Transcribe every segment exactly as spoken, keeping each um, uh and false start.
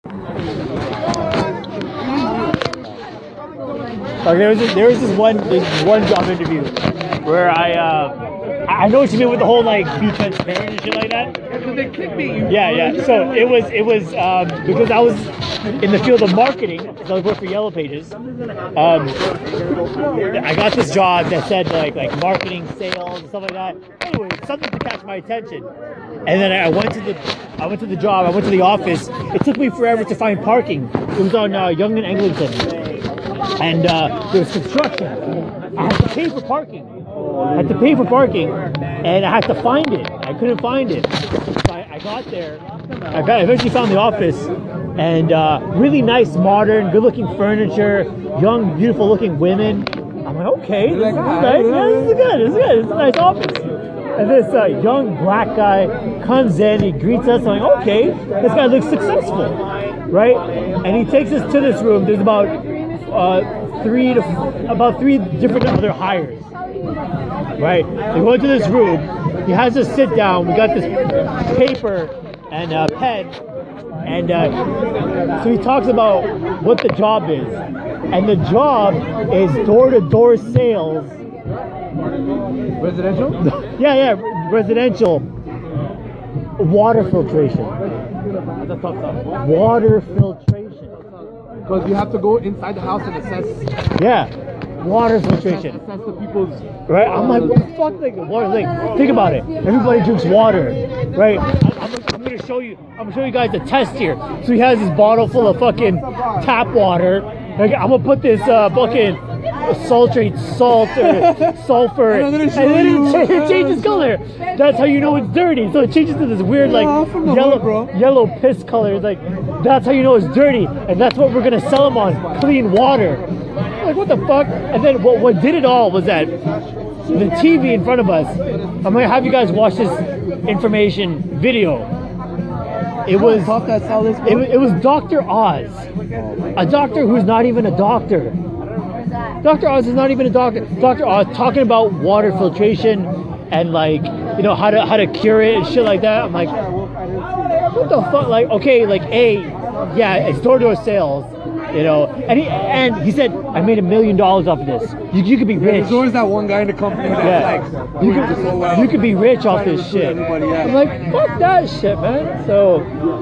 Like there was this, there was this one this one job interview where I uh, I know what you mean with the whole like be transparent and shit like that. They clickbait you. Yeah, yeah. So it was it was um, because I was in the field of marketing. So I worked for Yellow Pages. Um, I got this job that said like like marketing, sales, and stuff like that. Anyway, something to catch my attention. And then I went to the I went to the job. I went to the office. It took me forever to find parking. It was on uh, Yonge and Eglinton, and uh, there was construction. I had to pay for parking. I had to pay for parking, and I had to find it. I couldn't find it. So I, I got there. I got, eventually found the office, and uh, really nice, modern, good-looking furniture, young, beautiful-looking women. I'm like, okay, this, is nice. Yeah, this is good. This is good. It's a nice office. And this uh, young black guy comes in, he greets us. I'm like, okay, this guy looks successful, right? And he takes us to this room. There's about uh, three to about three different other hires. Right, we go into this room. He has us sit down. We got this paper and a pen, and uh, so he talks about what the job is, and the job is door-to-door sales. Residential? yeah, yeah, residential. Water filtration. That's a tough stuff. Water filtration. Because you have to go inside the house and assess. Yeah. Water filtration. Assess the people's. Right? I'm like, what the fuck? Like, water. Like, think about it. Everybody drinks water, right? I'm, I'm gonna show you. I'm gonna show you guys the test here. So he has this bottle full of fucking tap water. Like, I'm gonna put this uh, fucking sultrate, salt, or sulfur, and then it, it changes color. That's how you know it's dirty. So it changes to this weird, like yellow, yellow piss color. It's like that's how you know it's dirty, and that's what we're gonna sell them on: clean water. Like, what the fuck? And then what, what did it all was that the T V in front of us, I'm gonna have you guys watch this information video. It was it, was- it was Doctor Oz, a doctor who's not even a doctor. Doctor Oz is not even a doctor. Doctor Oz talking about water filtration and like, you know, how to how to cure it and shit like that. I'm like, what the fuck? Like, okay, like A, yeah, it's door-to-door sales. You know, and he and he said, I made a million dollars off of this. You, you could be rich. There's always that one guy in the company that's yeah. like, you could, so well. you could be rich off this shit. Yeah. I'm like, fuck that shit, man. So,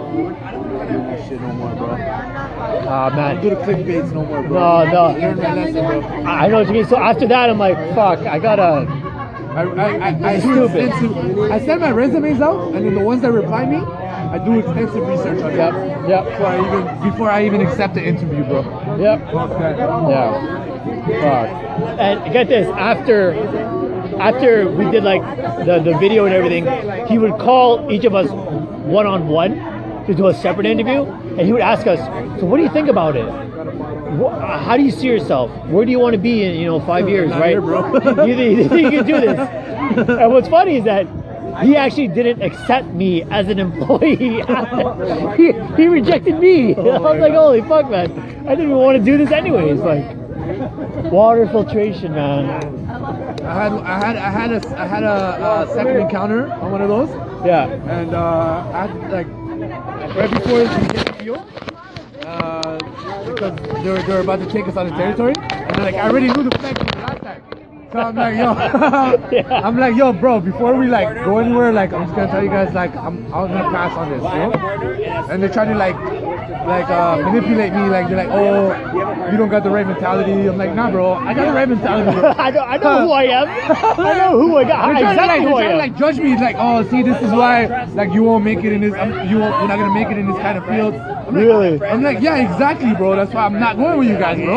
shit no more, bro. Ah, uh, man. Do the clickbaits no more, bro. No, no. Learn my lesson, bro. I know what you mean. So after that, I'm like, fuck, I gotta. I I I, I, stupid. I send my resumes out, and then the ones that reply me, I do extensive research on yep. them. Yep. Before I even before I even accept the interview, bro. Yep. Okay. Yeah. Fuck. And get this, after after we did like the, the video and everything, he would call each of us one on one to do a separate interview, and he would ask us, so what do you think about it? How do you see yourself? Where do you want to be in, you know, five years, Not right? here, bro. you, you think you can do this? And what's funny is that he actually didn't accept me as an employee. he, he rejected me. Oh I was like, holy fuck, man. I didn't even want to do this anyways. Like, water filtration, man. I had I had I had a I had a, a second encounter on one of those. Yeah. And uh, I had, like right before we hit the field, uh, because they were they were about to take us on the territory, and they're like, I already knew the flag from the last time. So I'm like, yo, yeah. I'm like, yo, bro, before we like go anywhere, like I'm just gonna tell you guys, like I'm I was gonna pass on this, you know? And they're trying to like like uh, manipulate me, like they're like, oh, you don't got the right mentality. I'm like, nah, bro, I got the right mentality. Bro. I know, I know who I am. I know who I got. They're trying, exactly to, like, who they're I am. trying to like judge me, like, oh, see, this is why, like, you won't make it in this, um, you won't, you're not gonna make it in this kind of field. I'm like, really? I'm like, yeah, exactly, bro. That's why I'm not going with you guys, bro.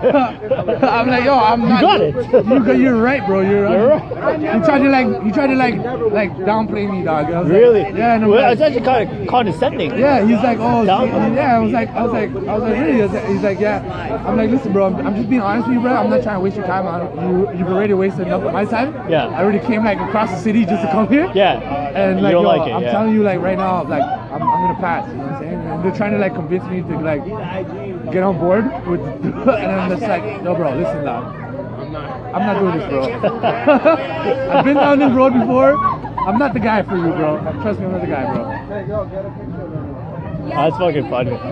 I'm like, yo, I'm you not. got it. You, you're right, bro. You're, you're right. You tried to like, you tried to like, like downplay me, dog. I was really? Like, yeah. And well, like, it's actually kind of condescending. Yeah, he's like, oh, Down- see, yeah. I was like, I was like, I was like, really? He's like, yeah. I'm like, listen, bro. I'm, I'm just being honest with you, bro. I'm not trying to waste your time. I, you, you've already wasted enough of my time. Yeah. I already came like across the city just to come here. Yeah. And you like, don't yo, like it, I'm yeah. telling you, like right now, like I'm, I'm gonna pass. You know what I'm saying? And they're trying to like convince me to like get on board with, and I'm just like, no, bro, listen, now. I'm not doing this, bro. I've been down this road before. I'm not the guy for you, bro. Trust me, I'm not the guy, bro. That's fucking funny.